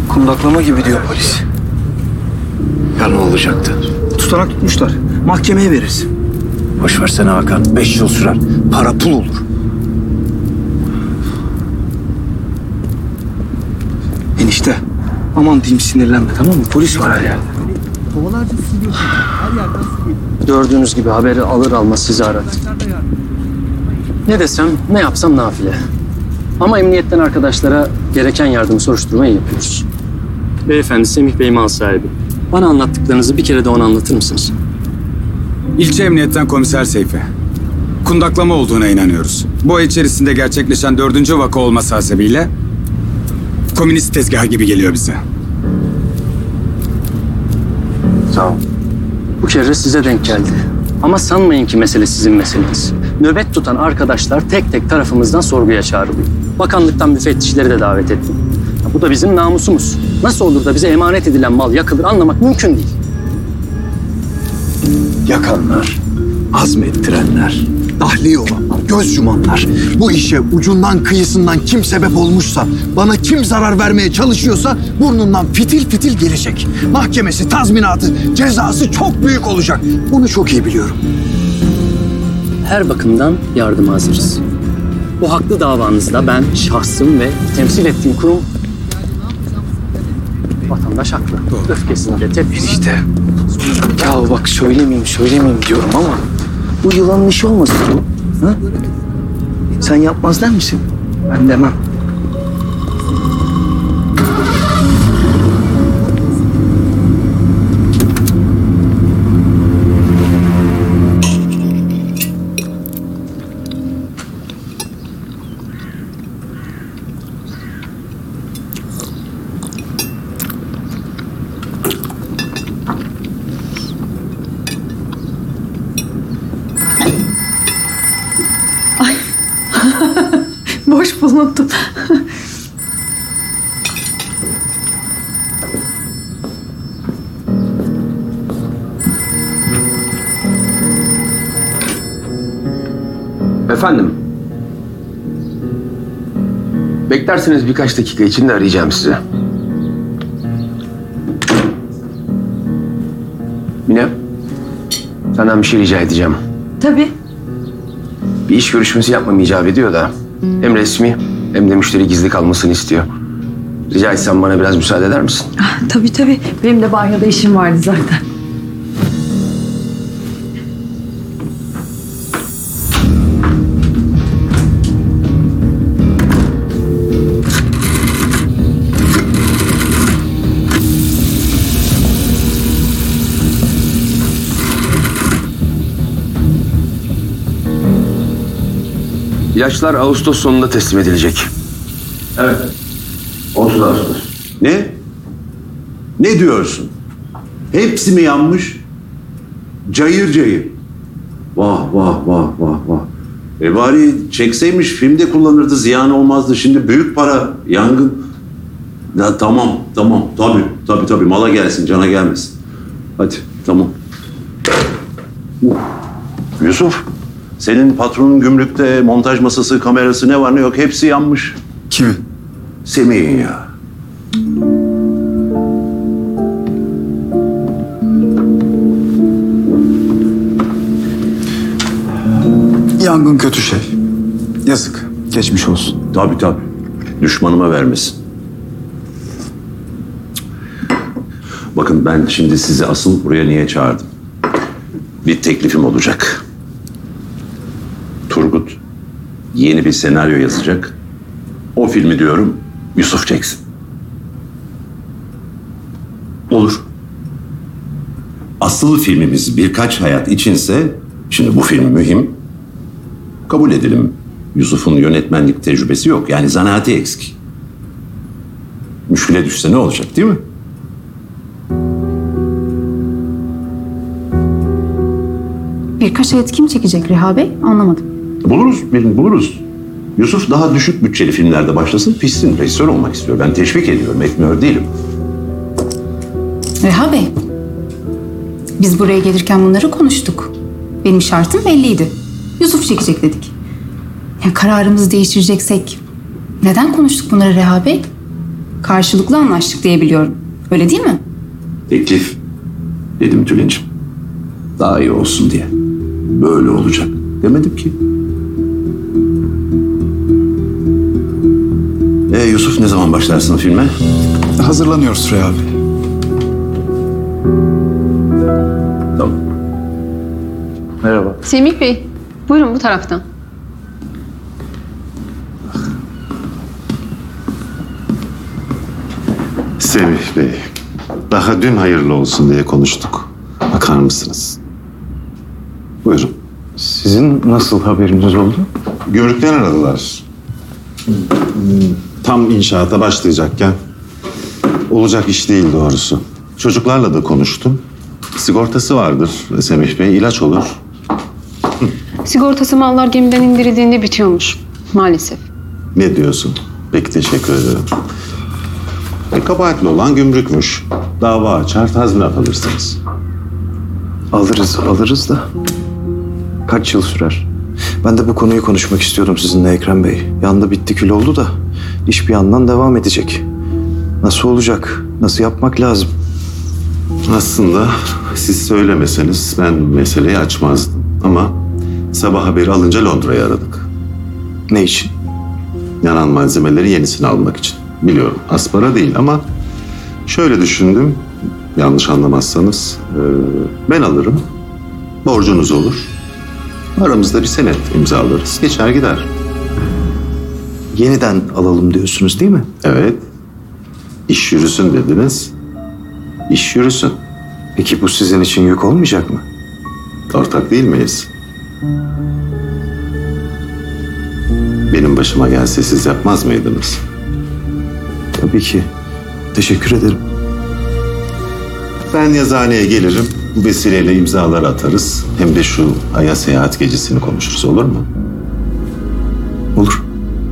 Kundaklama gibi diyor polis. Ya ne olacaktı? Tutanak tutmuşlar. Mahkemeye veririz. Boş versene Hakan. 5 yıl sürer. Para pul olur. Enişte. Aman diyeyim sinirlenme, tamam mı? Polis var her yerde. Gördüğünüz gibi haberi alır almaz sizi aradı. Ne desem, ne yapsam nafile. Ama emniyetten arkadaşlara gereken yardımı soruşturmayı yapıyoruz. Beyefendi Semih Bey mal sahibi. Bana anlattıklarınızı bir kere de ona anlatır mısınız? İlçe Emniyet'ten Komiser Seyfi. Kundaklama olduğuna inanıyoruz. Bu ay içerisinde gerçekleşen 4. vaka olması hasebiyle komünist tezgahı gibi geliyor bize. Sağ ol. Bu kere size denk geldi. Ama sanmayın ki mesele sizin meseleniz. Nöbet tutan arkadaşlar tek tek tarafımızdan sorguya çağrılıyor. Bakanlıktan müfettişleri de davet ettim. Ya bu da bizim namusumuz. Nasıl olur da bize emanet edilen mal yakılır anlamak mümkün değil. Yakanlar, azmettirenler, dahli olanlar, göz yumanlar. Bu işe ucundan kıyısından kim sebep olmuşsa, bana kim zarar vermeye çalışıyorsa burnundan fitil fitil gelecek. Mahkemesi, tazminatı, cezası çok büyük olacak. Bunu çok iyi biliyorum. Her bakımdan yardıma hazırız. Bu haklı davanızda ben şahsım ve temsil ettiğim kurum vatandaş haklı. Öfkesinde tepkisi. İşte. Ya bak söylemeyeyim diyorum ama bu yılanın işi olmasın bu. Ha? Sen yapmaz der misin? Ben demem. Boş bulundum. Efendim? Beklerseniz birkaç dakika içinde arayacağım sizi. Mine, senden bir şey rica edeceğim. Tabii. Bir iş görüşmesi yapmam icap ediyor da hem resmi hem de müşteri gizli kalmasını istiyor. Rica etsem bana biraz müsaade eder misin? Tabii. Benim de banyoda işim vardı zaten. İlaçlar Ağustos sonunda teslim edilecek. Evet. 30 Ağustos. Ne? Ne diyorsun? Hepsi mi yanmış? Cayır cayır. Vah. Bari çekseymiş filmde kullanırdı, ziyan olmazdı. Şimdi büyük para, yangın. Ya tamam. Tabii. Mala gelsin, cana gelmesin. Hadi, tamam. Yusuf, senin patronun gümrükte montaj masası, kamerası ne var ne yok hepsi yanmış. Kimin? Semih'in ya. Yangın kötü şey. Yazık. Geçmiş olsun. Tabii. Düşmanıma vermesin. Bakın ben şimdi sizi asıl buraya niye çağırdım? Bir teklifim olacak. Turgut yeni bir senaryo yazacak. O filmi diyorum Yusuf çeksin. Olur. Asıl filmimiz Birkaç Hayat içinse, şimdi bu film mühim. Kabul edelim. Yusuf'un yönetmenlik tecrübesi yok. Yani zanaati eksik. Müşküle düşse ne olacak değil mi? Birkaç ayet kim çekecek Reha Bey? Anlamadım. Birini buluruz. Yusuf daha düşük bütçeli filmlerde başlasın, pişsin. Rejisör olmak istiyor. Ben teşvik ediyorum, etmiyor değilim. Reha Bey, biz buraya gelirken bunları konuştuk. Benim şartım belliydi. Yusuf çekecek dedik. Ya kararımızı değiştireceksek neden konuştuk bunları Reha Bey? Karşılıklı anlaştık diye biliyorum. Öyle değil mi? Teklif dedim Tülin'cim. Daha iyi olsun diye. Böyle olacak demedim ki. Yusuf, ne zaman başlarsın filme? Hazırlanıyoruz Süreyya abi. Tamam. Merhaba. Semih Bey, buyurun bu taraftan. Semih Bey, daha dün hayırlı olsun diye konuştuk. Bakar mısınız? Buyurun. Sizin nasıl haberiniz oldu? Gümrükten aradılar. Tam inşaata başlayacakken olacak iş değil doğrusu. Çocuklarla da konuştum. Sigortası vardır Semih Bey, ilaç olur. Sigortası mallar gemiden indirildiğinde bitiyormuş maalesef. Ne diyorsun? Peki, teşekkür ederim. Kabahatli olan gümrükmüş. Dava açar, tazminat alırsınız. Alırız da. Kaç yıl sürer? Ben de bu konuyu konuşmak istiyordum sizinle Ekrem Bey. Yandı bitti kül oldu da iş bir yandan devam edecek. Nasıl olacak? Nasıl yapmak lazım? Aslında siz söylemeseniz ben meseleyi açmazdım. Ama sabah haberi alınca Londra'yı aradık. Ne için? Yanan malzemeleri yenisini almak için. Biliyorum az para değil ama şöyle düşündüm. Yanlış anlamazsanız ben alırım. Borcunuz olur. Aramızda bir senet imzalarız. Geçer gider. Yeniden alalım diyorsunuz değil mi? Evet. İş yürüsün dediniz. İş yürüsün. Peki bu sizin için yük olmayacak mı? Ortak değil miyiz? Benim başıma gelse siz yapmaz mıydınız? Tabii ki. Teşekkür ederim. Ben yazıhaneye gelirim. Bu vesileyle imzaları atarız. Hem de şu Ay'a seyahat gecesini konuşuruz, olur mu? Olur.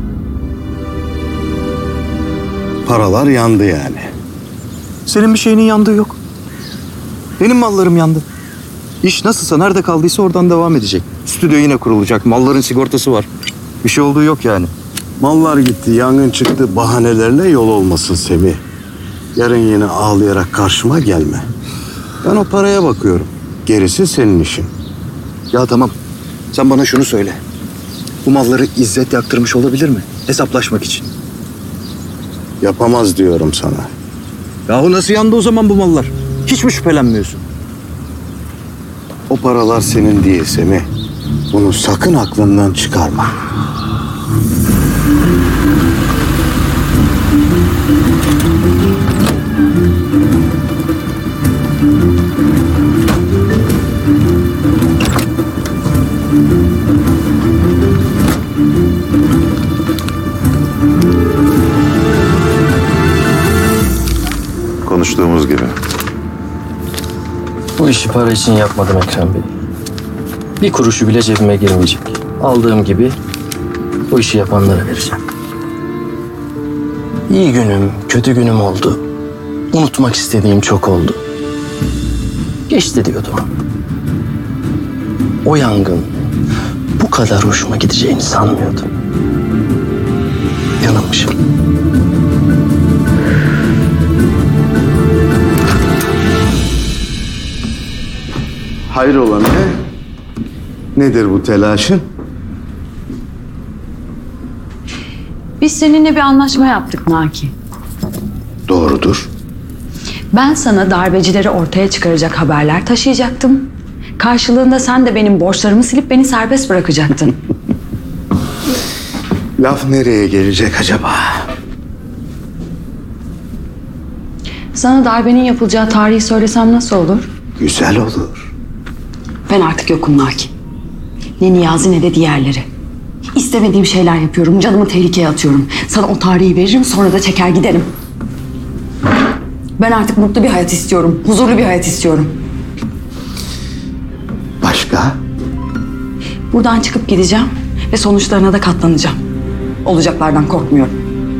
Paralar yandı yani. Senin bir şeyinin yandığı yok. Benim mallarım yandı. İş nasılsa nerede kaldıysa oradan devam edecek. Stüdyo yine kurulacak. Malların sigortası var. Bir şey olduğu yok yani. Mallar gitti, yangın çıktı bahanelerle yol olmasın Semih. Yarın yine ağlayarak karşıma gelme. Ben o paraya bakıyorum. Gerisi senin işin. Ya tamam. Sen bana şunu söyle. Bu malları İzzet yaktırmış olabilir mi? Hesaplaşmak için. Yapamaz diyorum sana. Yahu nasıl yandı o zaman bu mallar? Hiç mi şüphelenmiyorsun? O paralar senin değil Semih. Bunu sakın aklından çıkarma. Konuştuğumuz gibi. Bu işi para için yapmadım Ekrem Bey. Bir kuruşu bile cebime girmeyecek. Aldığım gibi bu işi yapanlara vereceğim. İyi günüm, kötü günüm oldu. Unutmak istediğim çok oldu. Geçti diyordum. O yangın bu kadar hoşuma gideceğini sanmıyordum. Yanılmışım. Hayrola ne? Nedir bu telaşın? Biz seninle bir anlaşma yaptık Naki. Doğrudur. Ben sana darbecileri ortaya çıkaracak haberler taşıyacaktım. Karşılığında sen de benim borçlarımı silip beni serbest bırakacaktın. Laf nereye gelecek acaba? Sana darbenin yapılacağı tarihi söylesem nasıl olur? Güzel olur. Ben artık yokum Naki. Ne Niyazi ne de diğerleri. İstemediğim şeyler yapıyorum. Canımı tehlikeye atıyorum. Sana o tarihi veririm, sonra da çeker giderim. Ben artık mutlu bir hayat istiyorum. Huzurlu bir hayat istiyorum. Başka? Buradan çıkıp gideceğim ve sonuçlarına da katlanacağım. Olacaklardan korkmuyorum.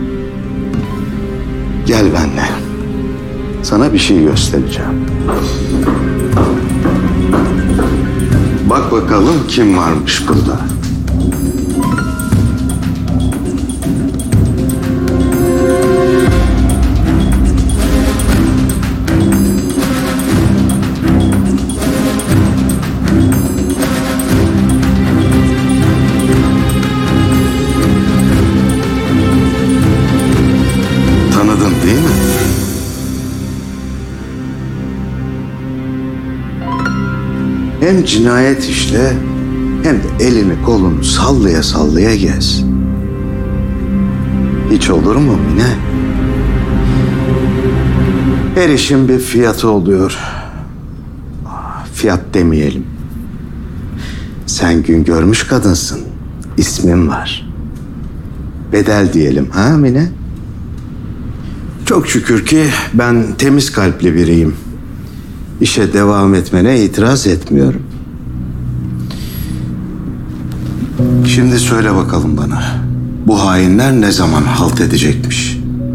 Gel benimle. Sana bir şey göstereceğim. Bak bakalım kim varmış burada. Hem cinayet işle hem de elini kolunu sallaya sallaya gez. Hiç olur mu Mine? Her işin bir fiyatı oluyor. Fiyat demeyelim. Sen gün görmüş kadınsın. İsmin var. Bedel diyelim ha Mine? Çok şükür ki ben temiz kalpli biriyim. İşe devam etmene itiraz etmiyorum. Şimdi söyle bakalım bana. Bu hainler ne zaman halt edecekmiş?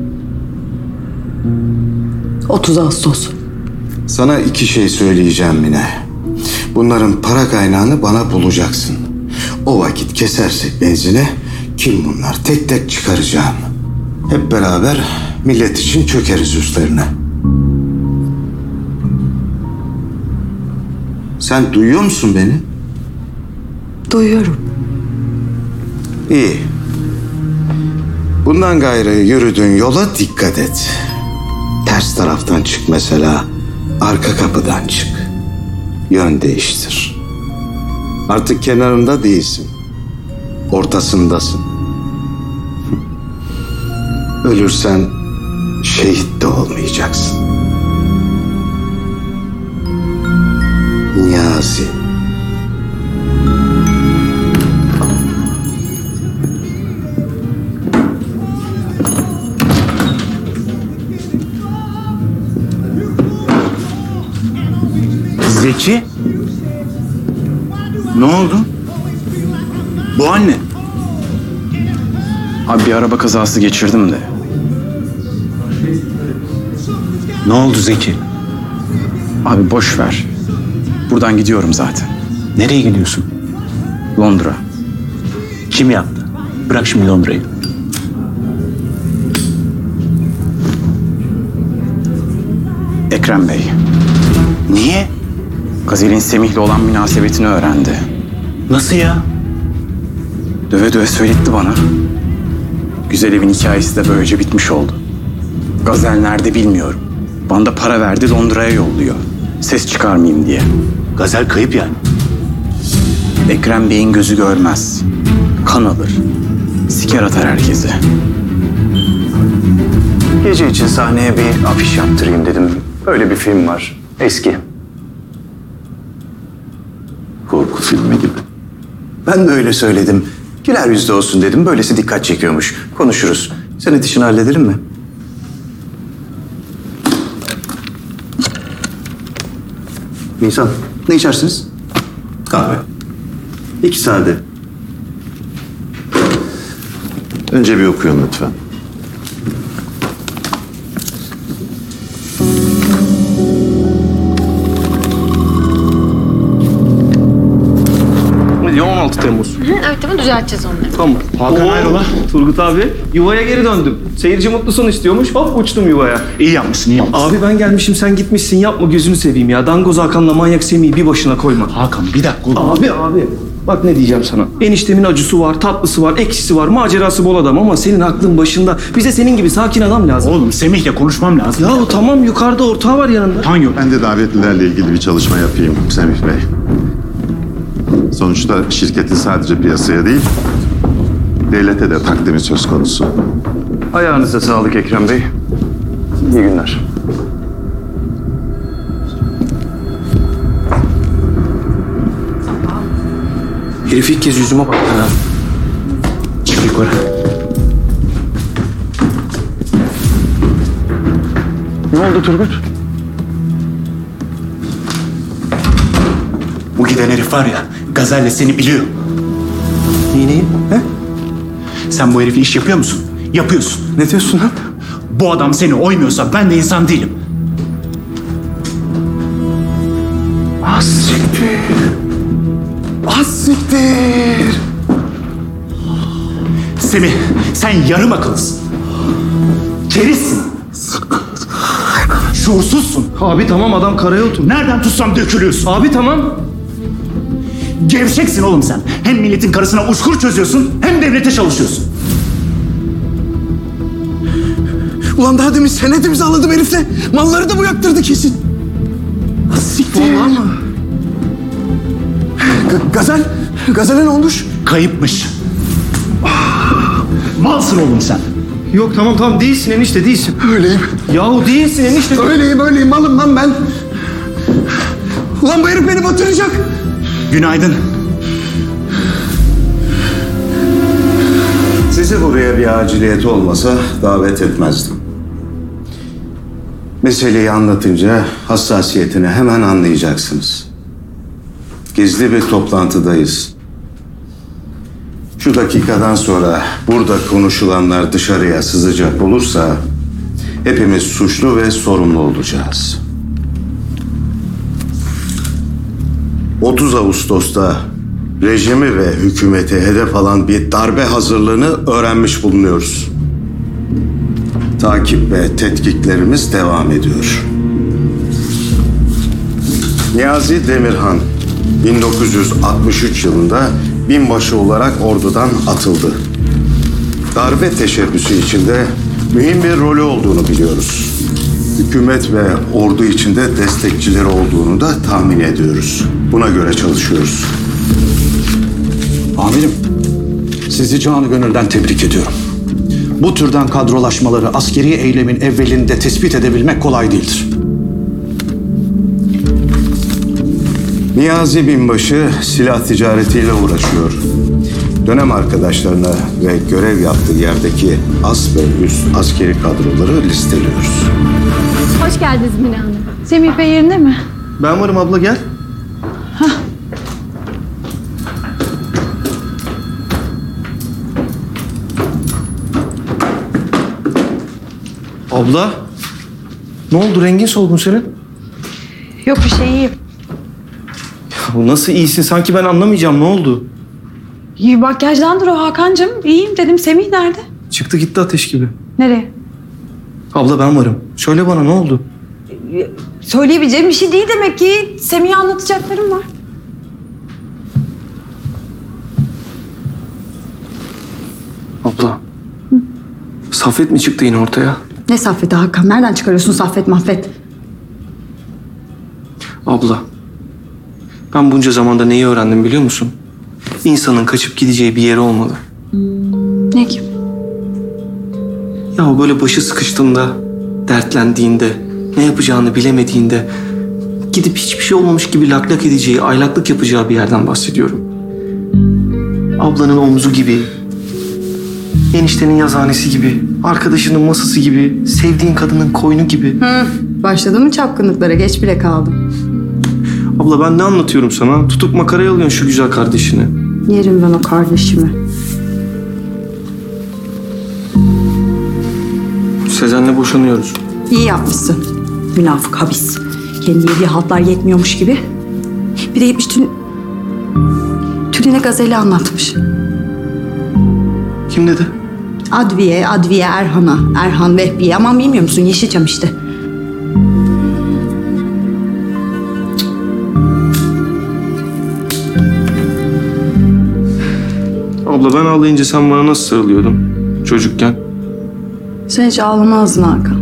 30 Ağustos. Sana 2 şey söyleyeceğim Mine. Bunların para kaynağını bana bulacaksın. O vakit kesersek benzine kim bunlar tek tek çıkaracağım. Hep beraber millet için çökeriz üstlerine. Sen duyuyor musun beni? Duyuyorum. İyi. Bundan gayrı yürüdüğün yola dikkat et. Ters taraftan çık mesela. Arka kapıdan çık. Yön değiştir. Artık kenarında değilsin. Ortasındasın. Ölürsen şehit de olmayacaksın. Niyazi. Zeki? Ne oldu? Bu anne. Abi bir araba kazası geçirdim de. Ne oldu Zeki? Abi boş ver. Buradan gidiyorum zaten. Nereye gidiyorsun? Londra. Kim yaptı? Bırak şimdi Londra'yı. Ekrem Bey. Niye? Gazel'in Semih'le olan münasebetini öğrendi. Nasıl ya? Döve döve söyletti bana. Güzel evin hikayesi de böylece bitmiş oldu. Gazel nerede bilmiyorum. Bana da para verdi, Londra'ya yolluyor. Ses çıkarmayayım diye. Gazel kayıp yani. Ekrem Bey'in gözü görmez. Kan alır. Siker atar herkese. Gece için sahneye bir afiş yaptırayım dedim. Öyle bir film var. Eski. Korku filmi gibi. Ben de öyle söyledim. Güler yüzlü olsun dedim. Böylesi dikkat çekiyormuş. Konuşuruz. Senet işini hallederim mi? Nisan, ne içersiniz? Kahve. 2 sade. Önce bir okuyun lütfen. Ya 16 Temmuz. Evet tamam düzelteceğiz onları. Tamam. Hakan hayrola? Turgut abi yuvaya geri döndüm. Seyirci mutlu son istiyormuş. Hop uçtum yuvaya. İyi yapmışsın, iyi yapmışsın. Abi ben gelmişim sen gitmişsin yapma gözünü seveyim ya. Dangoz Hakan'la manyak Semih'i bir başına koyma. Hakan bir dakika oğlum. Abi bak ne diyeceğim sana. Eniştemin acısı var, tatlısı var, ekşisi var, macerası bol adam ama senin aklın başında. Bize senin gibi sakin adam lazım. Oğlum Semih'le konuşmam lazım. Ya tamam yukarıda ortağı var yanında. Hangi? Ben de davetlilerle ilgili bir çalışma yapayım Semih Bey. Sonuçta şirketin sadece piyasaya değil, devlete de takdimi söz konusu. Ayağınıza sağlık Ekrem Bey. İyi günler. Herif ilk kez yüzüme baktı ha. Çık yukarı. Ne oldu Turgut? Bu giden herif var ya, Gazel'le seni biliyor. Neyi? He? Sen bu herifi iş yapıyor musun? Yapıyorsun. Ne diyorsun lan? Bu adam seni oymuyorsa ben de insan değilim. Siktir. Semih, sen yarım akıllısın. Kerizsin. Şuursuzsun. Abi tamam adam karaya oturdu. Nereden tutsam dökülüyorsun. Abi tamam. Gevşeksin oğlum sen. Hem milletin karısına uçkur çözüyorsun hem devlete çalışıyorsun. Ulan daha demin senet imzaladım herifle. Malları da bu yaktırdı kesin. Siktir. Vallahi mı? Gazel? Gazel'e ne olmuş? Kayıpmış. Malsın oğlum sen. Yok tamam değilsin enişte değilsin. Öyleyim. Yahu değilsin enişte. Öyleyim. Malım lan ben. Ulan bu herif beni batıracak. Günaydın. Sizi buraya bir aciliyeti olmasa davet etmezdim. Meseleyi anlatınca hassasiyetini hemen anlayacaksınız. Gizli bir toplantıdayız. Şu dakikadan sonra burada konuşulanlar dışarıya sızacak olursa hepimiz suçlu ve sorumlu olacağız. 30 Ağustos'ta rejimi ve hükümeti hedef alan bir darbe hazırlığını öğrenmiş bulunuyoruz. Takip ve tetkiklerimiz devam ediyor. Niyazi Demirhan 1963 yılında binbaşı olarak ordudan atıldı. Darbe teşebbüsü içinde mühim bir rolü olduğunu biliyoruz. Hükümet ve ordu içinde destekçileri olduğunu da tahmin ediyoruz. Buna göre çalışıyoruz. Amirim, sizi canı gönülden tebrik ediyorum. Bu türden kadrolaşmaları askeri eylemin evvelinde tespit edebilmek kolay değildir. Niyazi binbaşı silah ticaretiyle uğraşıyor. Dönem arkadaşlarına ve görev yaptığı yerdeki as ve üst askeri kadroları listeliyoruz. Hoş geldiniz Mine Hanım. Semih Bey yerinde mi? Ben varım abla gel. Abla. Ne oldu rengin solgun senin? Yok bir şey, iyiyim. Bu nasıl iyisin? Sanki ben anlamayacağım. Ne oldu? İyi, makyajdandır o Hakan'cığım. İyiyim dedim. Semih nerede? Çıktı gitti ateş gibi. Nereye? Abla ben varım. Söyle bana ne oldu? Söyleyebileceğim bir şey değil demek ki. Semih'e anlatacaklarım var. Abla. Saffet mi çıktı yine ortaya? Ne Saffet'i Hakan? Nereden çıkarıyorsun Saffet mahvet? Abla. Ben bunca zamanda neyi öğrendim biliyor musun? İnsanın kaçıp gideceği bir yeri olmalı. Ne ki? Ya o böyle başı sıkıştığında, dertlendiğinde, ne yapacağını bilemediğinde gidip hiçbir şey olmamış gibi lak lak edeceği, aylaklık yapacağı bir yerden bahsediyorum. Ablanın omzu gibi, eniştenin yazıhanesi gibi, arkadaşının masası gibi, sevdiğin kadının koynu gibi. Başladı mı çapkınlıklara? Geç bile kaldım. Abla ben ne anlatıyorum sana? Tutup makaraya alıyorsun şu güzel kardeşini. Yerim ben o kardeşimi. Sezen'le boşanıyoruz. İyi yapmışsın. Münafık habis. Kendi yediği haltlar yetmiyormuş gibi. Bir de gitmiş Tülin'e Gazel'i anlatmış. Kim dedi? Adviye Erhan'a. Erhan Vehbi'ye. Aman bilmiyor musun? Yeşilçam işte. Abla ben ağlayınca sen bana nasıl sarılıyordun çocukken? Sen hiç ağlamazdın Hakan.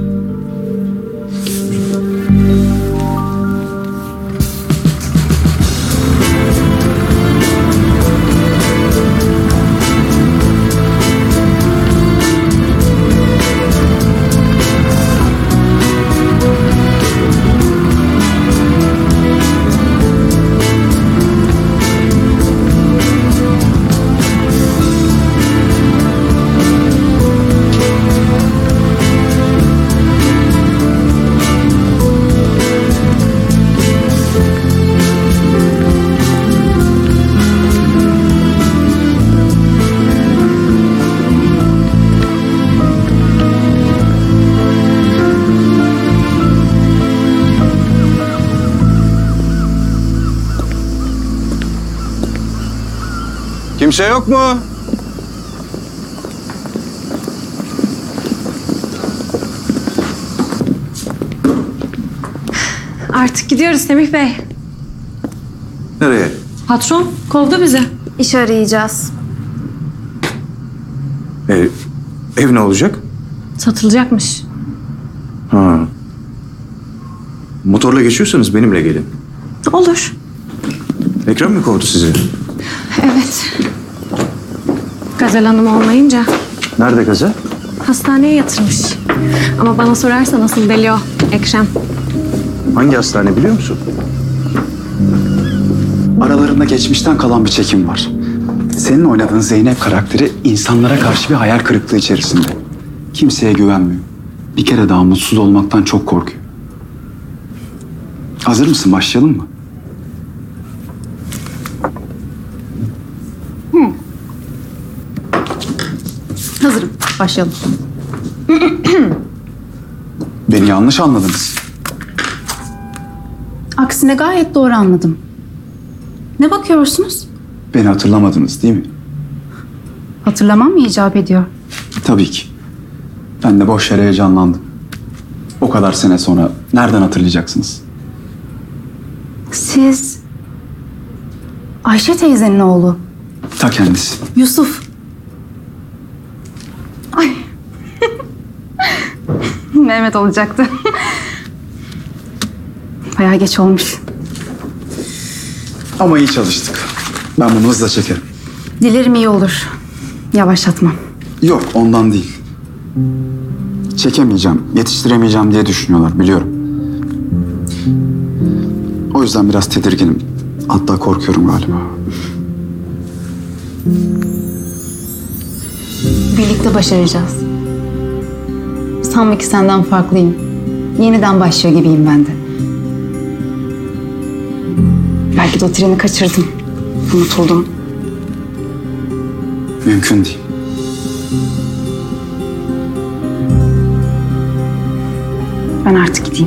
Kimse yok mu? Artık gidiyoruz Semih Bey. Nereye? Patron kovdu bizi. İş arayacağız. Ev ne olacak? Satılacakmış. Ha. Motorla geçiyorsanız benimle gelin. Olur. Peki. Ekrem mi kovdu sizi? Evet. Gazel Hanım olmayınca Nerede Gazel? hastaneye yatırmış. Ama bana sorarsan asıl deli o, Ekrem. Hangi hastane biliyor musun? Aralarında geçmişten kalan bir çekim var. Senin oynadığın Zeynep karakteri insanlara karşı bir hayal kırıklığı içerisinde. Kimseye güvenmiyor. Bir kere daha mutsuz olmaktan çok korkuyor. Hazır mısın? Başlayalım mı? Hazırım. Başlayalım. Beni yanlış anladınız. Aksine gayet doğru anladım. Ne bakıyorsunuz? Beni hatırlamadınız değil mi? Hatırlamam mı icap ediyor? Tabii ki. Ben de boş yere heyecanlandım. O kadar sene sonra nereden hatırlayacaksınız? Siz... Ayşe teyzenin oğlu. Ta kendisi. Yusuf. Ay. Mehmet olacaktı. Bayağı geç olmuş. Ama iyi çalıştık. Ben bunu hızla çekerim. Dilerim iyi olur. Yavaşlatmam. Yok, ondan değil. Çekemeyeceğim, yetiştiremeyeceğim diye düşünüyorlar, biliyorum. O yüzden biraz tedirginim. Hatta korkuyorum galiba. Birlikte başaracağız. Sanma ki senden farklıyım. Yeniden başlıyor gibiyim ben de. Belki de o treni kaçırdım. Unutuldum. Mümkün değil. Ben artık gideyim.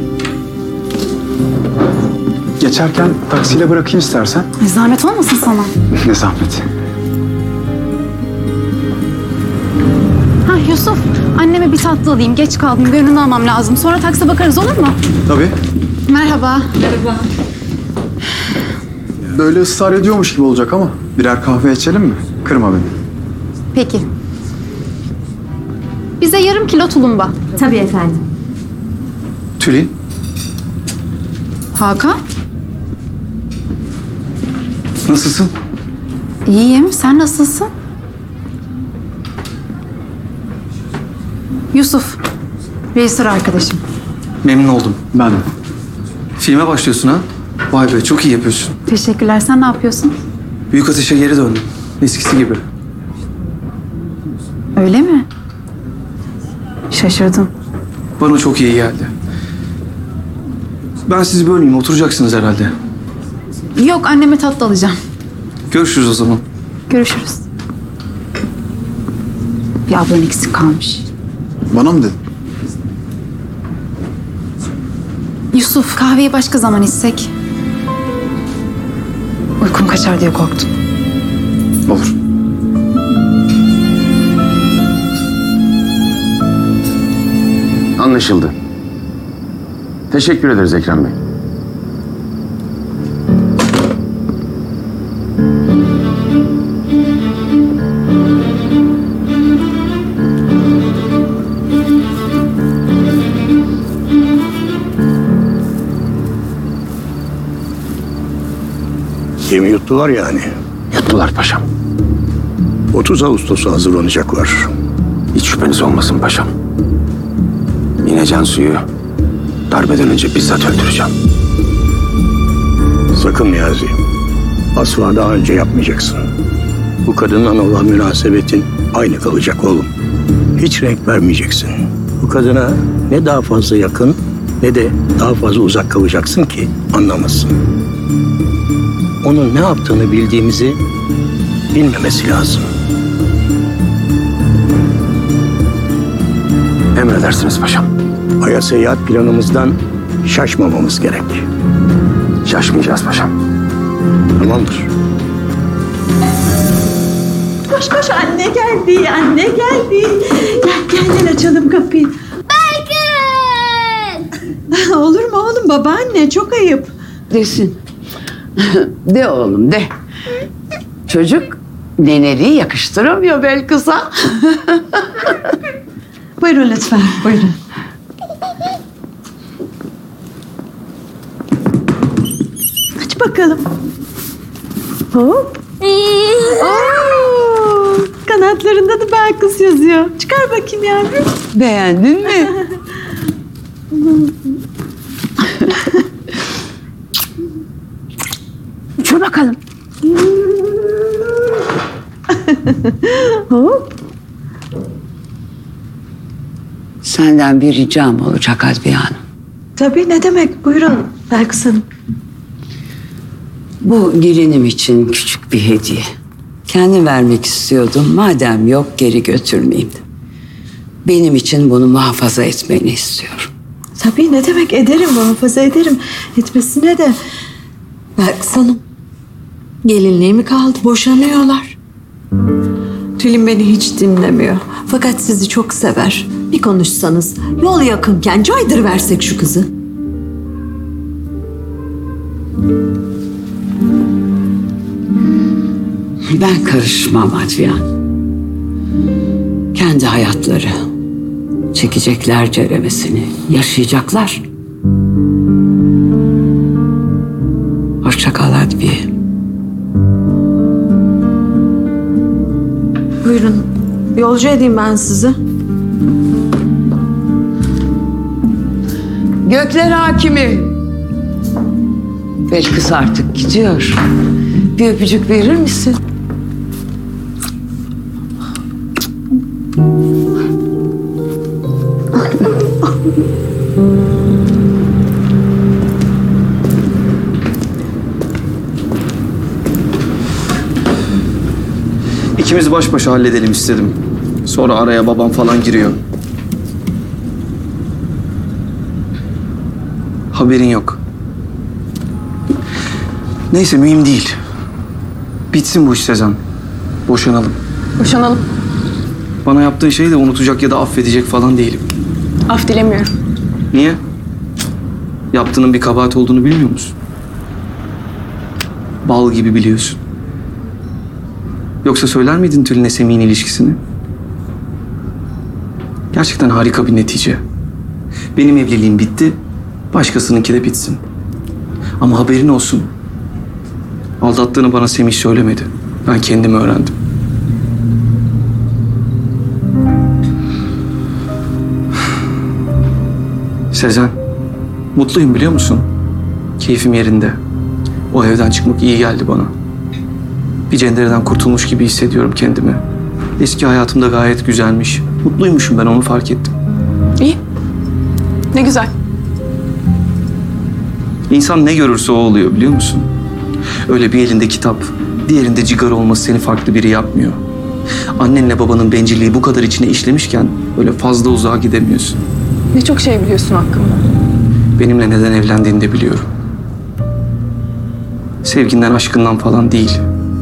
Geçerken taksiyle bırakayım istersen. Zahmet olmasın sana. Ne zahmet. Ha Yusuf, anneme bir tatlı alayım. Geç kaldım, gönlünü almam lazım. Sonra taksi bakarız, olur mu? Tabii. Merhaba. Merhaba. Böyle ısrar ediyormuş gibi olacak ama birer kahve içelim mi? Kırma beni. Peki. Bize yarım kilo tulumba. Tabii efendim. Tülin. Hakan, Nasılsın? iyiyim. Sen nasılsın? Yusuf, reisör arkadaşım. Memnun oldum. Ben de. Filme başlıyorsun ha? Vay be, çok iyi yapıyorsun. Teşekkürler. Sen ne yapıyorsun? Büyük Ateş'e geri döndüm. Eskisi gibi. Öyle mi? Şaşırdım. Bana çok iyi geldi. Ben sizi bölmeyeyim, oturacaksınız herhalde. Yok, anneme tatlı alacağım. Görüşürüz o zaman. Görüşürüz. Bir ablan eksik kalmış. Bana mı dedin? Yusuf, kahveyi başka zaman içsek. Uykum kaçar diye korktum. Olur. Anlaşıldı. Teşekkür ederiz Ekrem Bey. Gemi yuttular yani. Yuttular paşam. 30 Ağustos'a hazırlanacaklar. Hiç şüpheniz olmasın paşam. Yine Cansu'yu darbeden önce bizzat öldüreceğim. Sakın Niyazi. Asla daha önce yapmayacaksın. Bu kadınla olan münasebetin aynı kalacak oğlum. Hiç renk vermeyeceksin. Bu kadına ne daha fazla yakın ne de daha fazla uzak kalacaksın ki anlamasın. Onun ne yaptığını bildiğimizi bilmemesi lazım. Emredersiniz paşam. Ay'a seyahat planımızdan şaşmamamız gerek. Şaşmayacağız paşam. Tamamdır. Koş koş, anne geldi, anne geldi. Gel açalım kapıyı. Belki. Olur mu oğlum, babaanne çok ayıp. Desin. De oğlum de. Çocuk neneliği yakıştıramıyor Belkıs'a. Buyurun lütfen, buyurun. Aç bakalım. Hop. Kanatlarında da Belkıs yazıyor. Çıkar bakayım yavrum. Beğendin mi? Uçur bakalım. Hop. Senden bir ricam olacak Adviye Hanım. Tabii, ne demek? Buyurun Belkıs Hanım. Bu gelinim için küçük bir hediye. Kendim vermek istiyordum. Madem yok, geri götürmeyeyim. Benim için bunu muhafaza etmeni istiyorum. Tabii, ne demek, ederim, muhafaza ederim. Etmesine de. Belkıs Hanım, gelinliği mi kaldı? Boşanıyorlar. Tülin beni hiç dinlemiyor. Fakat sizi çok sever. Bir konuşsanız, yol yakınken caydırıversek şu kızı. Ben karışmam Adviye Hanım. Kendi hayatları. Çekecekler ceremesini. Yaşayacaklar. Hoşça kal Adviye. Buyurun, yolcu edeyim ben sizi. Gökler Hakimi. Belkıs artık gidiyor. Bir öpücük verir misin? İkimiz baş başa halledelim istedim. Sonra araya babam falan giriyor. Haberin yok. Neyse, mühim değil. Bitsin bu iş Sezen. Boşanalım. Boşanalım. Bana yaptığın şeyi de unutacak ya da affedecek falan değilim. Af dilemiyorum. Niye? Yaptığının bir kabahat olduğunu bilmiyor musun? Bal gibi biliyorsun. Yoksa söyler miydin Tülin'le Semih'in ilişkisini? Gerçekten harika bir netice. Benim evliliğim bitti, başkasınınki de bitsin. Ama haberin olsun. Aldattığını bana Semih söylemedi. Ben kendim öğrendim. Sezen, mutluyum biliyor musun? Keyfim yerinde. O evden çıkmak iyi geldi bana. Bir cendereden kurtulmuş gibi hissediyorum kendimi. Eski hayatım da gayet güzelmiş. Mutluymuşum, ben onu fark ettim. İyi. Ne güzel. İnsan ne görürse o oluyor biliyor musun? Öyle bir elinde kitap, diğerinde cigara olması seni farklı biri yapmıyor. Annenle babanın bencilliği bu kadar içine işlemişken öyle fazla uzağa gidemiyorsun. Ne çok şey biliyorsun hakkımda. Benimle neden evlendiğini de biliyorum. Sevginden, aşkından falan değil.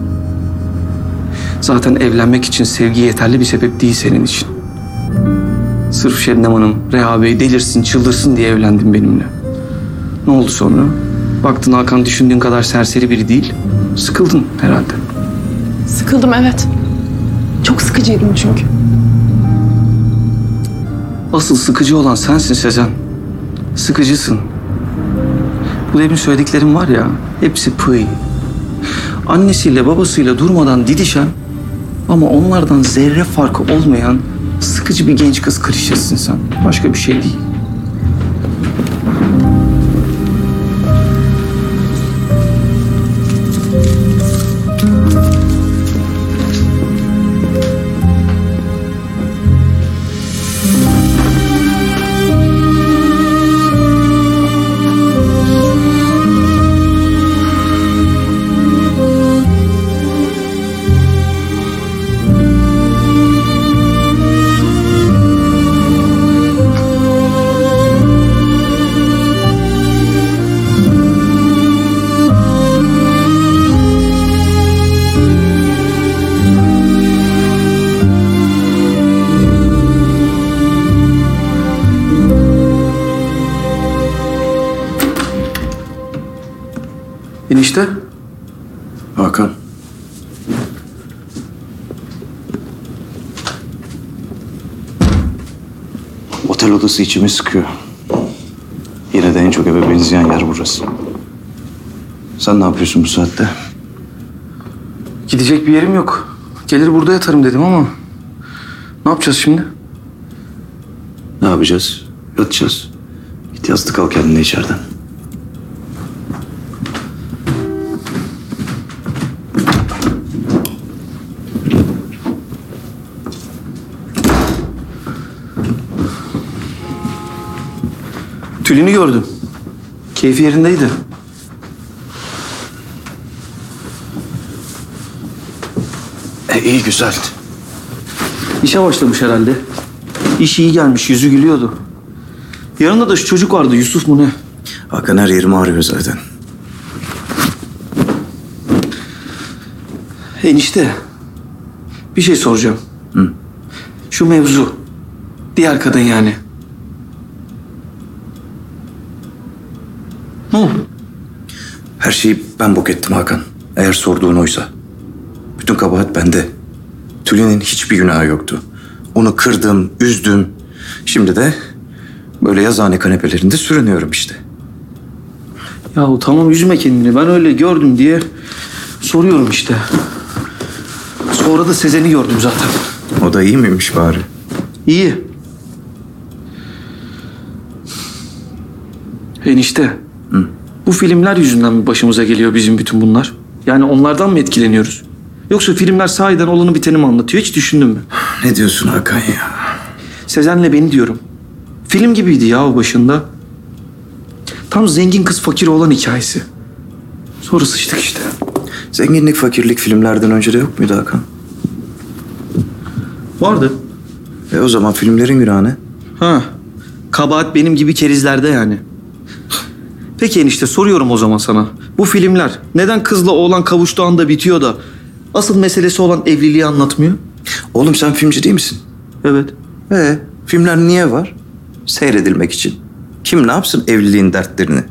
Zaten evlenmek için sevgi yeterli bir sebep değil senin için. Sırf Şebnem Hanım, Reha Bey delirsin, çıldırsın diye evlendin benimle. Ne oldu sonra? Baktın Hakan düşündüğün kadar serseri biri değil. Sıkıldın herhalde. Sıkıldım, evet. Çok sıkıcıydım çünkü. Asıl sıkıcı olan sensin Sezen. Sıkıcısın. Bu demin söylediklerim var ya, hepsi pıy. Annesiyle babasıyla durmadan didişen ama onlardan zerre farkı olmayan sıkıcı bir genç kız klişesin sen. Başka bir şey değil. Enişte. Hakan. Otel odası içimi sıkıyor. Yine de en çok eve benzeyen yer burası. Sen ne yapıyorsun bu saatte? Gidecek bir yerim yok. Gelir burada yatarım dedim ama ne yapacağız şimdi? Ne yapacağız? Yatacağız. Git yastık al kendine içeriden. Tülin'i gördüm. Keyfi yerindeydi. İyi güzel. İşe başlamış herhalde. İş iyi gelmiş, yüzü gülüyordu. Yanında da şu çocuk vardı, Yusuf mu ne? Hakan her yerimi arıyor zaten. Enişte, bir şey soracağım. Hı. Şu mevzu, diğer kadın yani. Ne oldu? Her şeyi ben bok ettim Hakan. Eğer sorduğun oysa. Bütün kabahat bende. Tülin'in hiçbir günahı yoktu. Onu kırdım, üzdüm. Şimdi de böyle yazıhane kanepelerinde sürünüyorum işte. Yahu tamam üzme kendini. Ben öyle gördüm diye soruyorum işte. Sonra da Sezen'i gördüm zaten. O da iyi miymiş bari? İyi. Enişte. Hı. Bu filmler yüzünden mi başımıza geliyor bizim bütün bunlar? Yani onlardan mı etkileniyoruz? Yoksa filmler sahiden olanı biteni mi anlatıyor? Hiç düşündün mü? Ne diyorsun Hakan ya? Sezen'le beni diyorum. Film gibiydi ya o başında. Tam zengin kız fakir olan hikayesi. Sonra sıçtık işte. Zenginlik, fakirlik filmlerden önce de yok muydu Hakan? Vardı. O zaman filmlerin günahı ne? Ha. Kabahat benim gibi kerizlerde yani. Peki enişte soruyorum o zaman sana. Bu filmler neden kızla oğlan kavuştuğu anda bitiyor da asıl meselesi olan evliliği anlatmıyor? Oğlum sen filmci değil misin? Evet. Filmler niye var? Seyredilmek için. Kim ne yapsın evliliğin dertlerini?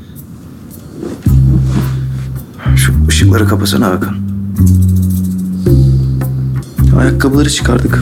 Şu ışıkları kapasana Hakan. Ayakkabıları çıkardık.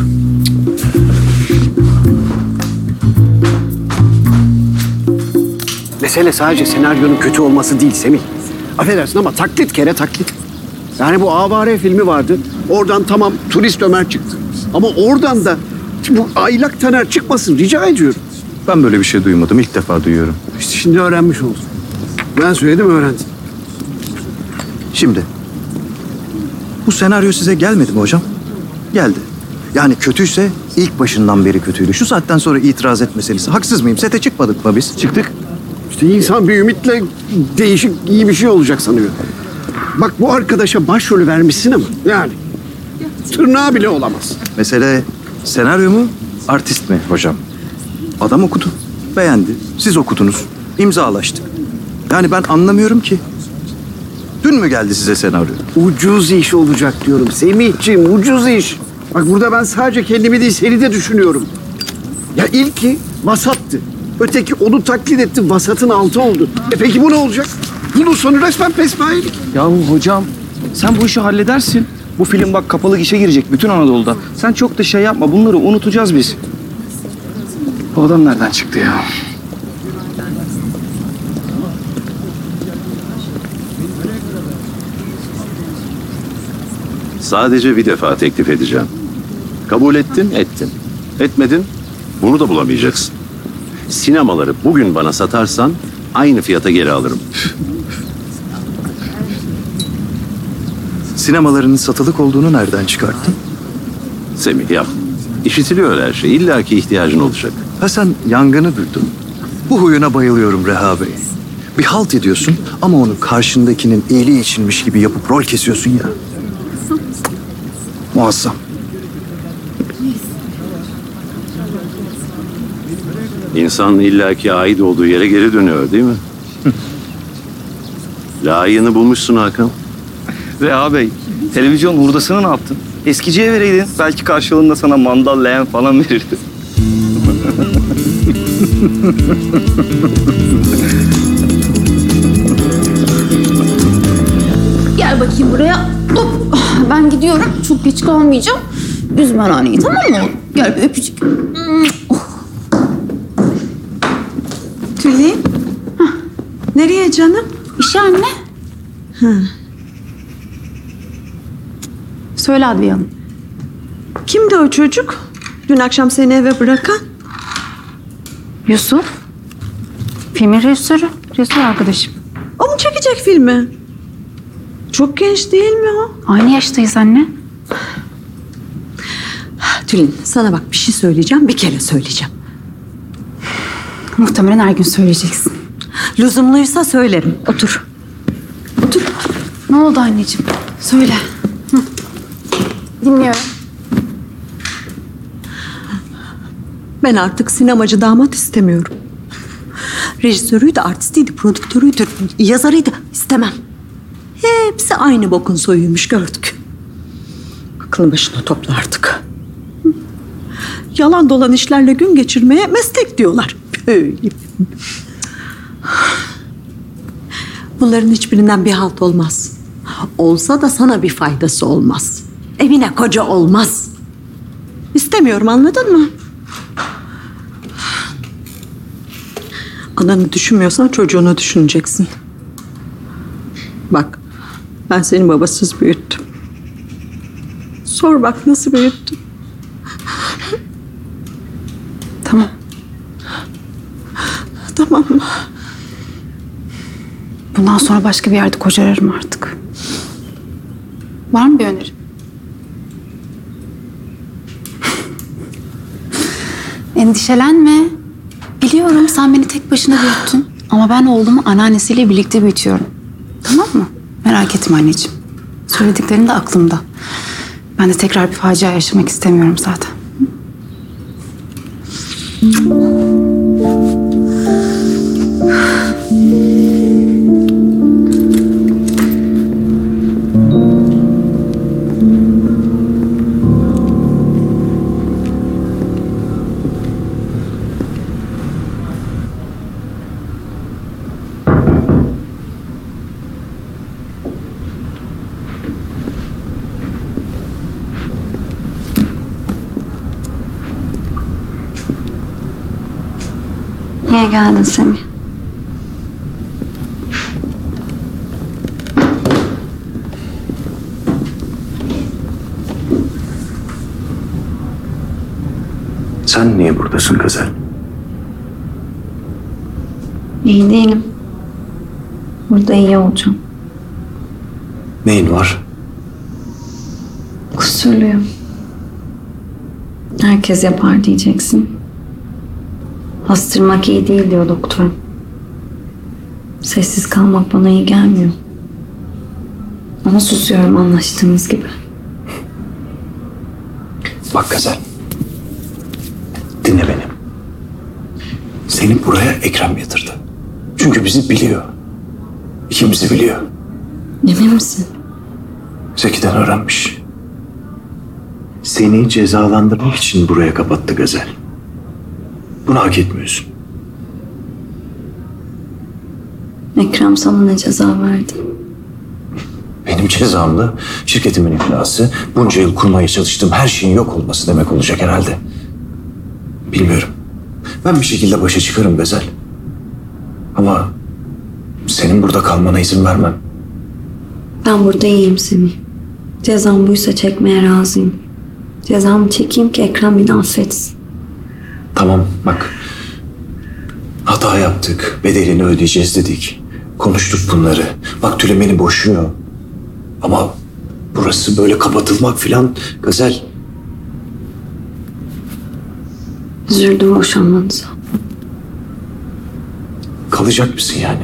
Mesele sadece senaryonun kötü olması değil Semih. Affedersin ama taklit kere taklit. Yani bu Avare filmi vardı. Oradan tamam turist Ömer çıktı. Ama oradan da bu Aylak Taner çıkmasın rica ediyorum. Ben böyle bir şey duymadım. İlk defa duyuyorum. İşte şimdi öğrenmiş oldum. Ben söyledim öğrendin. Şimdi. Bu senaryo size gelmedi mi hocam? Geldi. Yani kötüyse ilk başından beri kötüydü. Şu saatten sonra itiraz et meselesi. Haksız mıyım? Sete çıkmadık mı biz? Çıktık. İşte insan bir ümitle değişik iyi bir şey olacak sanıyor. Bak bu arkadaşa başrolü vermişsin ama yani tırnağı bile olamaz. Mesele senaryo mu, artist mi hocam? Adam okudu, beğendi. Siz okudunuz, imzalaştık. Yani ben anlamıyorum ki. Dün mü geldi size senaryo? Ucuz iş olacak diyorum Semihciğim, ucuz iş. Bak burada ben sadece kendimi değil seni de düşünüyorum. Ya ilki vasattı. Öteki onu taklit etti, vasatın altı oldu. Peki bu ne olacak? Bunun sonu resmen pespayelik. Yahu hocam sen bu işi halledersin. Bu film bak kapalı gişe girecek bütün Anadolu'da. Sen çok da şey yapma, bunları unutacağız biz. Bu adam nereden çıktı ya? Sadece bir defa teklif edeceğim. Kabul ettin, ettin. Etmedin, bunu da bulamayacaksın. Sinemaları bugün bana satarsan aynı fiyata geri alırım. Sinemalarının satılık olduğunu nereden çıkarttın? Semih yap. İşitiliyor her şey. İlla ki ihtiyacın olacak. Ha sen yangını duydun. Bu huyuna bayılıyorum Reha Bey. Bir halt ediyorsun ama onu karşındakinin iyiliği içinmiş gibi yapıp rol kesiyorsun ya. Muazzam. İnsan illaki ait olduğu yere geri dönüyor değil mi? Layığını bulmuşsun Hakan. Reha Bey, televizyon hurdasını ne yaptın? Eskiciye vereydin. Belki karşılığında sana mandal, leğen falan verirdi. Gel bakayım buraya. Hop. Ben gidiyorum. Çok geç kalmayacağım. Üzme anneyi, tamam mı? Gel bir öpücük. Tülin. Nereye canım? İşe anne. Söyle Adviye Hanım. Kimdi o çocuk? Dün akşam seni eve bırakan? Yusuf. Filmin rejisörü. Rejisör arkadaşım. O mu çekecek filmi? Çok genç değil mi o? Aynı yaştayız anne. Tülin sana bak bir şey söyleyeceğim. Bir kere söyleyeceğim. Muhtemelen her gün söyleyeceksin. Lüzumluysa söylerim. Otur. Otur. Ne oldu anneciğim? Söyle. Hı. Dinliyorum. Ben artık sinemacı damat istemiyorum. Rejisörüydü, artistiydi, prodüktörüydü, yazarıydı. İstemem. Hepsi aynı bokun soyuymuş gördük. Aklını başına topla artık. Yalan dolan işlerle gün geçirmeye meslek diyorlar. Böyle. Bunların hiçbirinden bir halt olmaz. Olsa da sana bir faydası olmaz. Evine koca olmaz. İstemiyorum, anladın mı? Ananı düşünmüyorsan çocuğunu düşüneceksin. Bak, ben seni babasız büyüttüm. Sor bak nasıl büyüttüm. Tamam. Tamam mı? Bundan sonra başka bir yerde koca ararım artık. Var mı bir öneri? Endişelenme. Biliyorum sen beni tek başına büyüttün. Ama ben oğlumu anneannesiyle birlikte büyütüyorum. Tamam mı? Merak etme anneciğim. Söylediklerin de aklımda. Ben de tekrar bir facia yaşamak istemiyorum zaten. Niye geldin Semih? Sen niye buradasın Gazel? İyi değilim. Burada iyi olacağım. Neyin var? Kusurluyum. Herkes yapar diyeceksin. Bastırmak iyi değil diyor doktor. Sessiz kalmak bana iyi gelmiyor. Ama susuyorum anlaştığımız gibi. Bak Gazel. Dinle beni. Seni buraya Ekrem yatırdı. Çünkü bizi biliyor. İkimizi biliyor. Emin misin? Zeki'den öğrenmiş. Seni cezalandırmak için buraya kapattı Gazel. Bunu hak etmiyorsun. Ekrem sana ne ceza verdi? Benim cezamla şirketimin iflası, bunca yıl kurmaya çalıştığım her şeyin yok olması demek olacak herhalde. Bilmiyorum. Ben bir şekilde başa çıkarım Gazel. Ama senin burada kalmana izin vermem. Ben burada iyiyim Semih. Cezam buysa çekmeye razıyım. Cezamı çekeyim ki Ekrem beni affetsin. Tamam bak. Hata yaptık. Bedelini ödeyeceğiz dedik. Konuştuk bunları. Bak Tülin beni boşuyor. Ama burası böyle kapatılmak filan Gazel. Üzüldüm boşanmanıza. Kalacak mısın yani?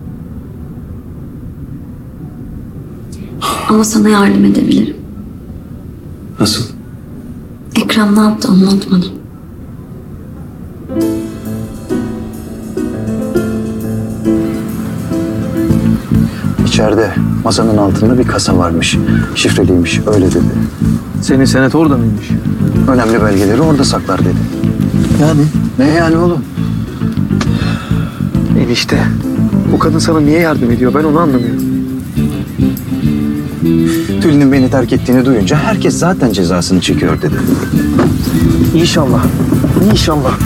Ama sana yardım edebilirim. Nasıl? Ekrem ne yaptı anlat bana. İçeride masanın altında bir kasa varmış. Şifreliymiş öyle dedi. Senin senet orada mıymış? Önemli belgeleri orada saklar dedi. Yani? Ne yani oğlum? Enişte. Bu kadın sana niye yardım ediyor? Ben onu anlamıyorum. Tülin'in beni terk ettiğini duyunca herkes zaten cezasını çekiyor dedi. İnşallah. İnşallah.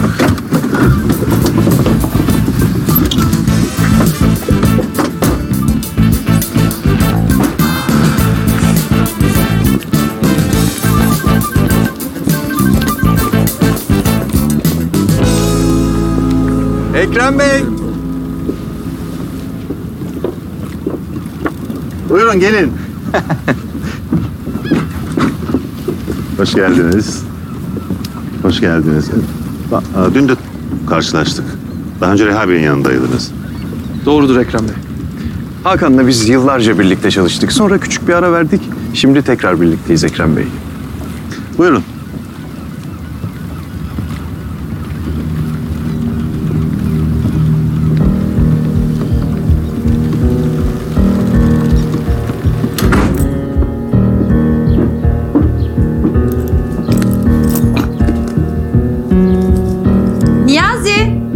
Ekrem Bey. Buyurun gelin. Hoş geldiniz. Hoş geldiniz. Dün de karşılaştık. Daha önce Reha Bey'in yanındaydınız. Doğrudur Ekrem Bey. Hakan'la biz yıllarca birlikte çalıştık. Sonra küçük bir ara verdik. Şimdi tekrar birlikteyiz Ekrem Bey. Buyurun. Niyazi.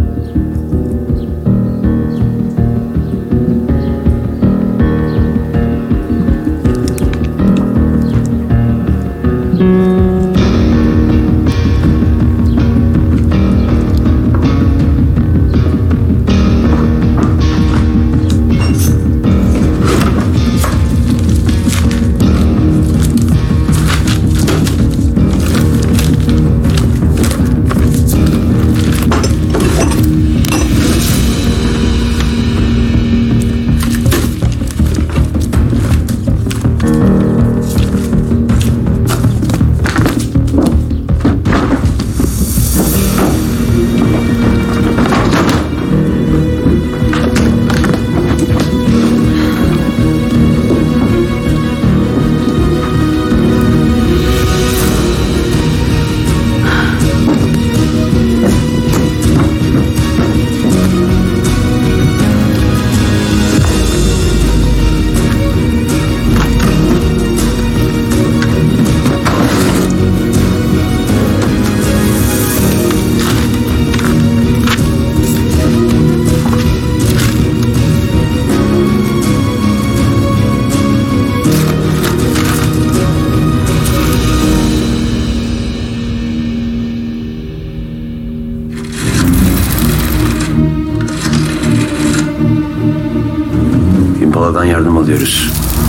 Pimpala'dan yardım alıyoruz.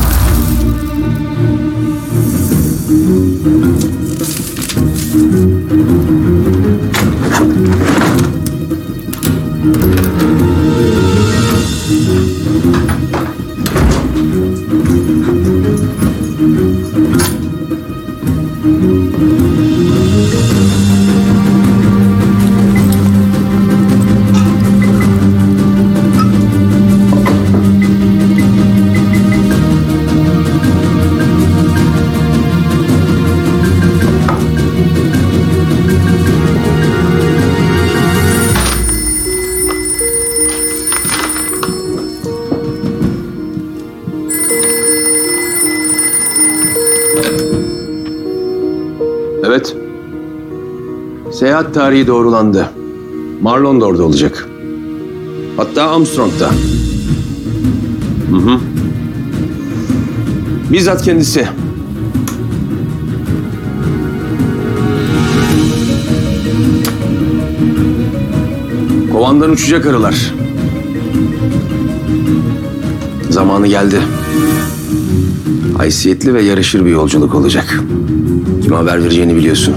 Evet. Seyahat tarihi doğrulandı. Marlon da orada olacak. Hatta Armstrong da. Hı. Bizzat kendisi. Kovandan uçacak arılar. Zamanı geldi. Haysiyetli ve yarışır bir yolculuk olacak. Kime haber vereceğini biliyorsun.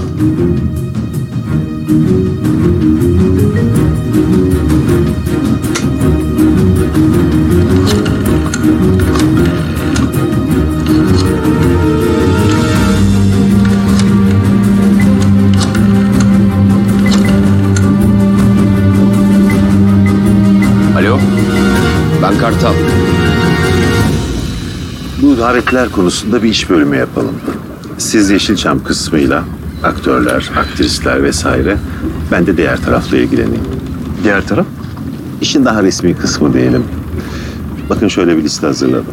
Alo, ben Kartal. Bu davetler konusunda bir iş bölümü yapalım. Siz Yeşilçam kısmıyla aktörler, aktrisler vesaire. Ben de diğer tarafla ilgileneyim. Diğer taraf? İşin daha resmi kısmı diyelim. Bakın şöyle bir liste hazırladım.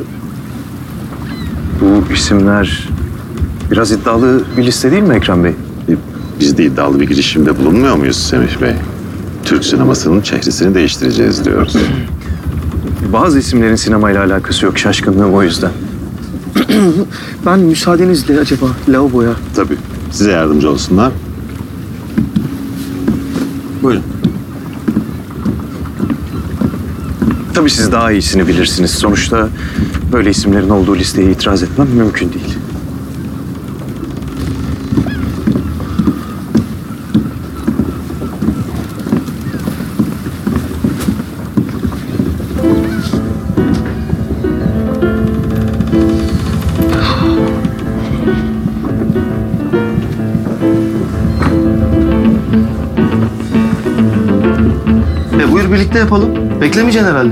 Bu isimler biraz iddialı bir liste değil mi Ekrem Bey? Biz de iddialı bir girişimde bulunmuyor muyuz Semih Bey? Türk sinemasının çehresini değiştireceğiz diyoruz. Bazı isimlerin sinemayla alakası yok. Şaşkınlığım o yüzden. Ben müsaadenizle acaba lavaboya. Tabii. Size yardımcı olsunlar. Buyurun. Tabii siz daha iyisini bilirsiniz. Sonuçta böyle isimlerin olduğu listeye itiraz etmem mümkün değil. birlikte yapalım. Beklemeyeceksin herhalde.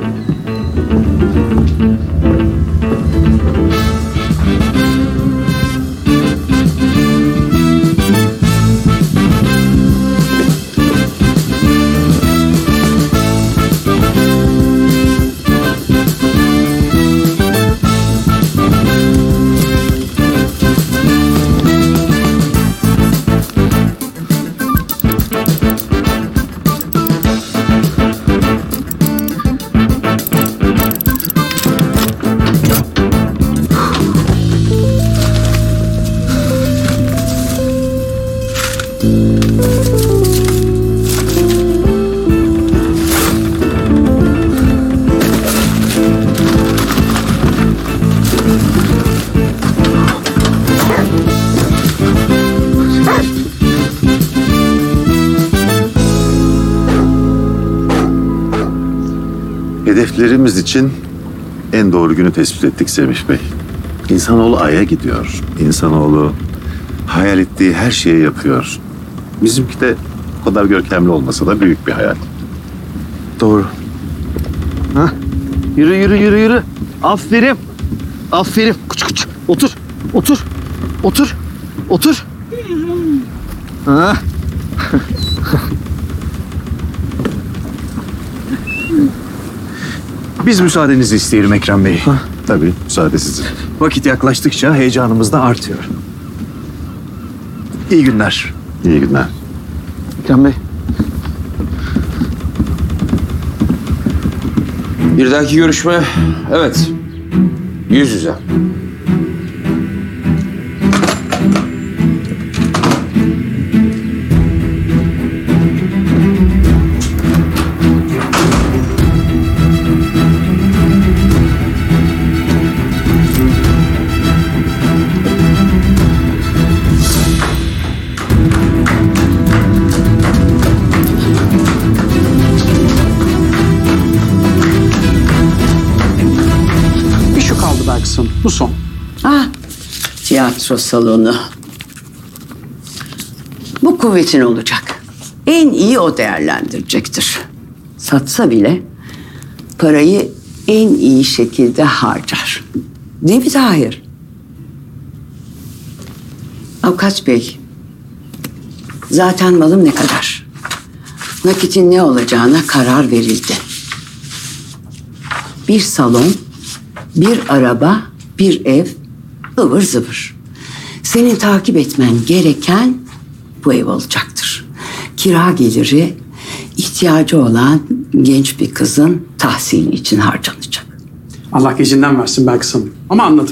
Hedeflerimiz için en doğru günü tespit ettik Semih Bey. İnsanoğlu Ay'a gidiyor. İnsanoğlu hayal ettiği her şeyi yapıyor. Bizimki de o kadar görkemli olmasa da büyük bir hayal. Doğru. Ha? Yürü yürü yürü yürü. Aferin. Aferin. Kuç kuç. Otur. Otur. Otur. Otur. Ha? Biz müsaadenizi isteyelim Ekrem Bey. Tabii, müsaade sizin. Vakit yaklaştıkça heyecanımız da artıyor. İyi günler. İyi günler. Ekrem Bey. Bir dahaki görüşme, evet, yüz yüze. Bir şu kaldı Belkıs Hanım. Bu son. Ah, tiyatro salonu. Bu kuvvetin olacak. En iyi o değerlendirecektir. Satsa bile parayı en iyi şekilde harcar. Değil mi Tahir? Avukat Bey, zaten malım ne kadar? Nakitin ne olacağına karar verildi. Bir salon, bir araba, bir ev, ıvır zıvır. Senin takip etmen gereken bu ev olacaktır. Kira geliri ihtiyacı olan genç bir kızın tahsili için harcanacak. Allah gecinden versin Belkıs Hanım. Ama anladım.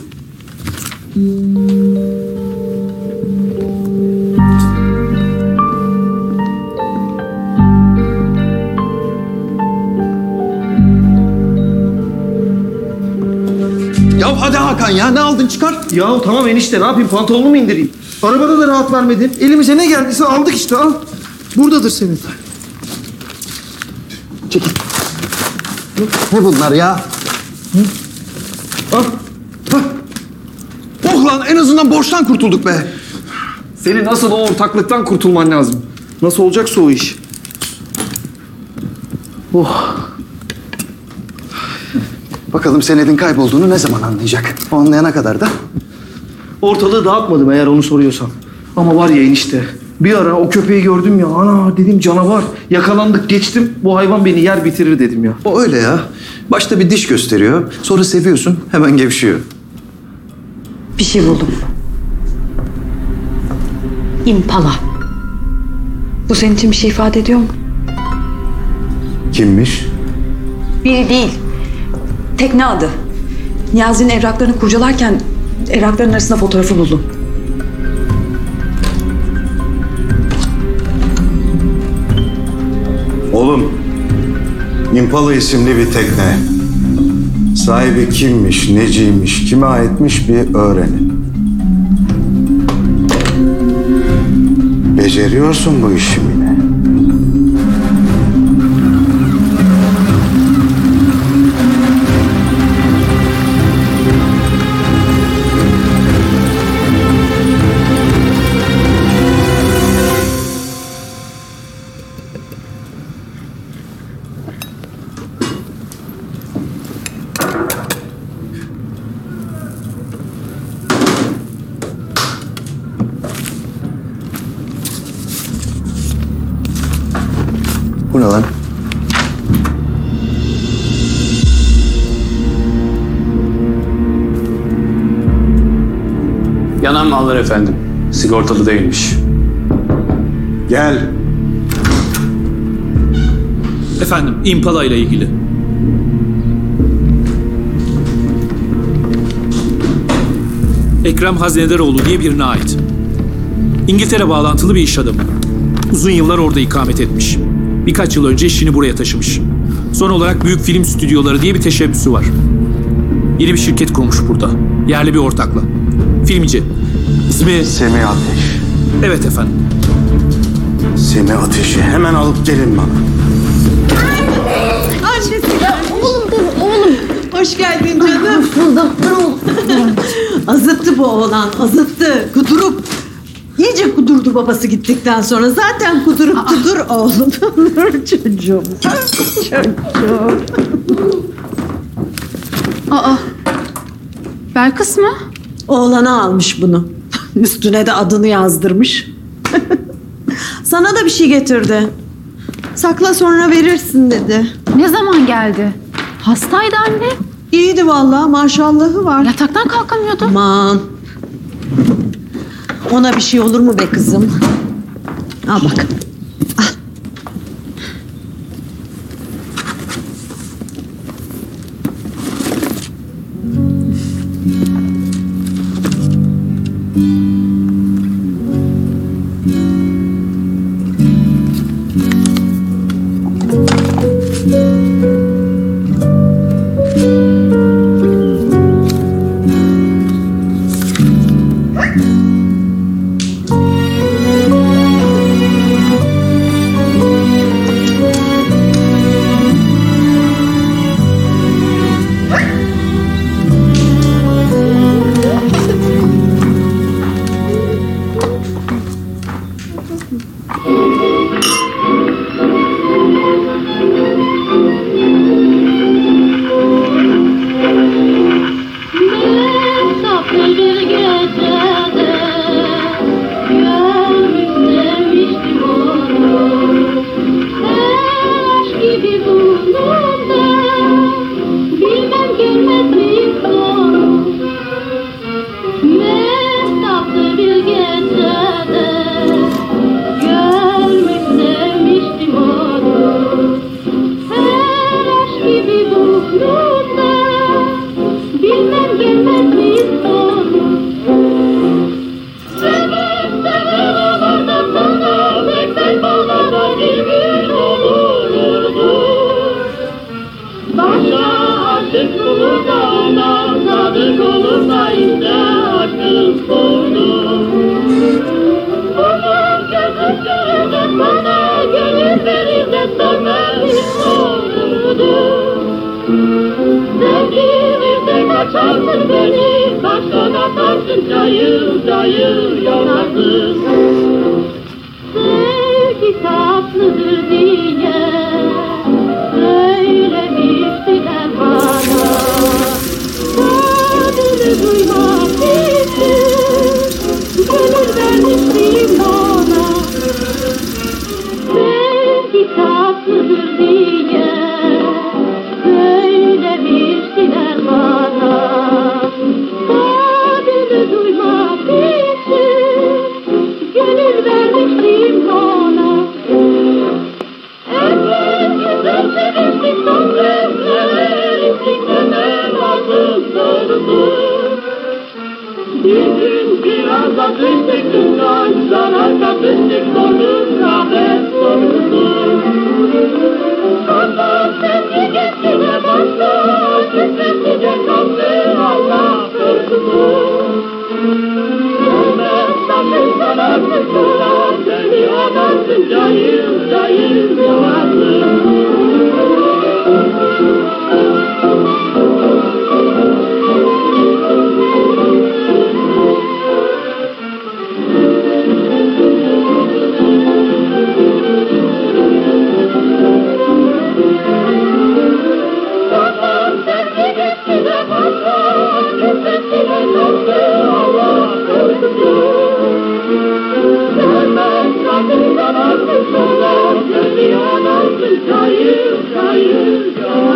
Ya hadi Hakan ya ne aldın çıkar. Ya tamam enişte ne yapayım pantolonumu mu indireyim? Arabada da rahat vermedin. Elimize ne geldiyse aldık işte al. Buradadır senin. Çekil. Ne bunlar ya? Hı? Al. Hah. Oh lan en azından borçtan kurtulduk be. Senin nasıl o ortaklıktan kurtulman lazım. Nasıl olacaksa o iş. Oh. Bakalım senedin kaybolduğunu ne zaman anlayacak? O anlayana kadar da. Ortalığı dağıtmadım eğer onu soruyorsan. Ama var ya enişte. Bir ara o köpeği gördüm ya. Ana dedim canavar. Yakalandık geçtim. Bu hayvan beni yer bitirir dedim ya. O öyle ya. Başta bir diş gösteriyor. Sonra seviyorsun. Hemen gevşiyor. Bir şey buldum. İmpala. Bu senin için bir şey ifade ediyor mu? Kimmiş? Biri değil. Tekne adı. Niyazi'nin evraklarını kurcalarken evrakların arasında fotoğrafı buldum. Oğlum, Impala isimli bir tekne. Sahibi kimmiş, neciymiş, kime aitmiş bir öğrenin. Beceriyorsun bu işi Mine. lan? Yanan mallar efendim. Sigortalı değilmiş. Gel. Efendim, Impala ile ilgili. Ekrem Haznedaroğlu diye birine ait. İngiltere bağlantılı bir iş adamı. Uzun yıllar orada ikamet etmiş. Birkaç yıl önce işini buraya taşımış. Son olarak Büyük Film Stüdyoları diye bir teşebbüsü var. Yeni bir şirket kurmuş burada. Yerli bir ortakla. Filmci. İsmi... Semih Ateş. Evet efendim. Semih Ateş'i hemen alıp gelin bana. Annesi. Oğlum. Hoş geldin canım. Hoş buldum. Azıttı bu oğlan, azıttı. Kudurup. İyice kudurdu babası gittikten sonra. Zaten kudurup dur oğlum. Dur çocuğum. Çocuğum. Aa. Belkıs mı? Oğlana almış bunu. Üstüne de adını yazdırmış. Sana da bir şey getirdi. Sakla sonra verirsin dedi. Ne zaman geldi? Hastaydı anne. İyiydi vallahi, maşallahı var. Yataktan kalkamıyordu. Aman. Ona bir şey olur mu be kızım? Al bak. Al. Sana sayır